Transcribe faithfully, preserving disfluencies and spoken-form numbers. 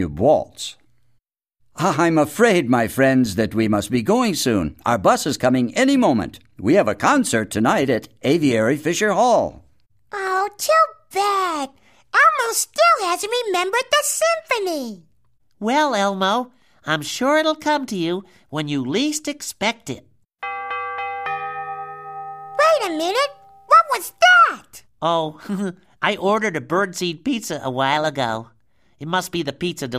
waltz. I'm afraid, my friends, that we must be going soon. Our bus is coming any moment. We have a concert tonight at Aviary Fisher Hall. Oh, too bad. Elmo still hasn't remembered the symphony. Well, Elmo, I'm sure it'll come to you when you least expect it. Wait a minute. What was that? Oh, I ordered a birdseed pizza a while ago. It must be the pizza delivery.